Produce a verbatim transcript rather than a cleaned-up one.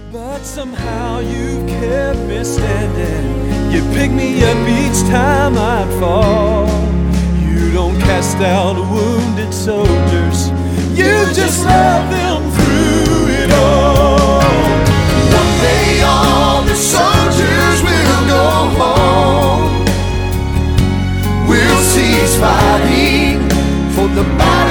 But somehow you've kept me standing. You pick me up each time I'd fall. You don't cast out wounded soldiers, you just love them through it all. One day all the soldiers will go home. We'll cease fighting for the battle